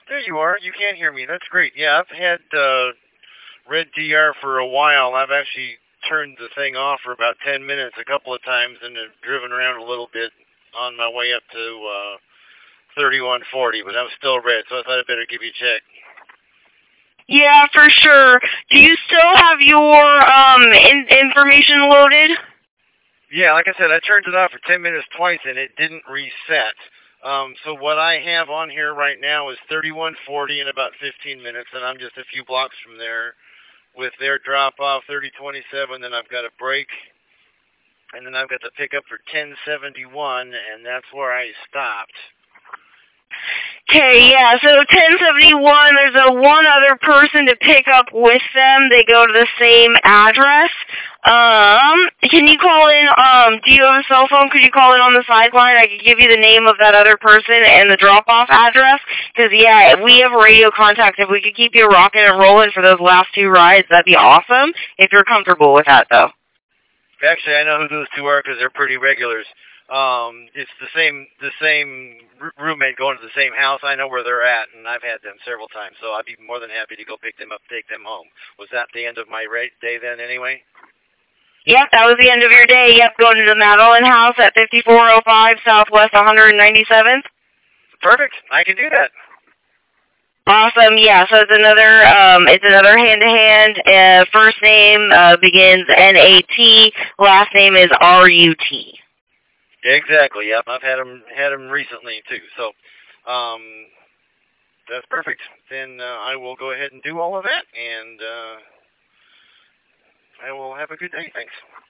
There you are. You can hear me. That's great. Yeah, I've had Red DR for a while. I've actually turned the thing off for about 10 minutes a couple of times and have driven around a little bit on my way up to 3140, but I'm still red, so I thought I'd better give you a check. Yeah, for sure. Do you still have your information loaded? Yeah, like I said, I turned it off for 10 minutes twice and it didn't reset. So what I have on here right now is 3140 in about 15 minutes, and I'm just a few blocks from there with their drop-off, 3027, then I've got a break, and then I've got the pickup for 1071, and that's where I stopped. Okay, yeah, so 1071, there's one other person to pick up with them. They go to the same address. Can you call in, do you have a cell phone? Could you call in on the sideline? I could give you the name of that other person and the drop-off address. Because, yeah, we have radio contact. If we could keep you rocking and rolling for those last two rides, that'd be awesome. If you're comfortable with that, though. Actually, I know who those two are because they're pretty regulars. It's the same roommate going to the same house. I know where they're at, and I've had them several times, so I'd be more than happy to go pick them up, take them home. Was that the end of my day then anyway? Yep, that was the end of your day. Yep, going to the Madeline house at 5405 Southwest 197th. Perfect. I can do that. Awesome. Yeah, so it's another hand-to-hand. First name begins N-A-T. Last name is R-U-T. Exactly. Yep, I've had them recently too. So, that's perfect. Then I will go ahead and do all of that, and I will have a good day. Thanks.